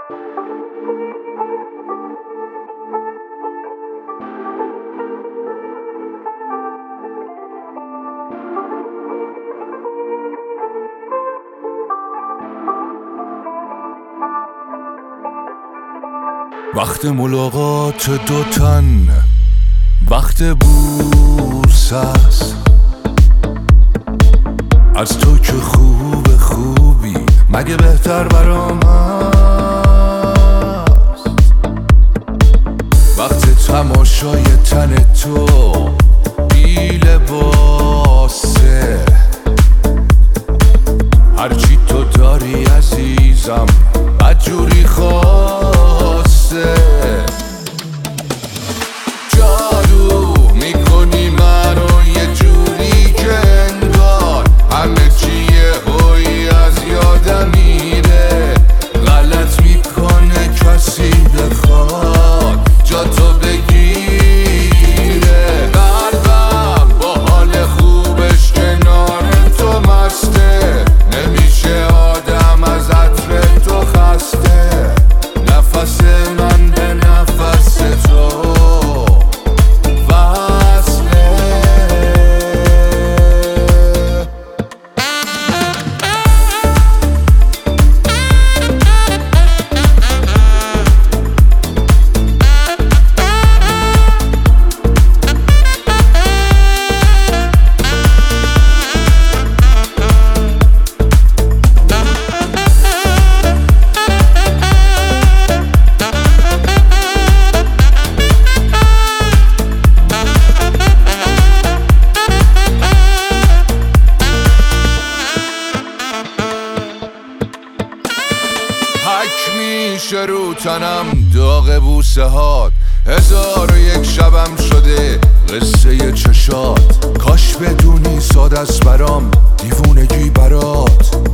وقت ملاقات دو تن، وقت بوس است. از تو که خوبی مگه بهتر برام هست. وقت تماشای تن تو بی لباسه، هرچی تو داری عزیزم بدجوری خواسته. جادو میکنی منو یه جوری که انگار همه چیه هوی از یادم میره. غلط میکنه کسی بخواد جا تو بگیره. قلبم با حال خوبش کنار تو مسته، نمیشه آدم از عطر تو خسته. نفس من به نفس تو وصله. حک میشه رو تنم داغ بوسه هات، 1001 شبم شده قصه چشات. کاش بدونی ساده است برام دیوونگی برات.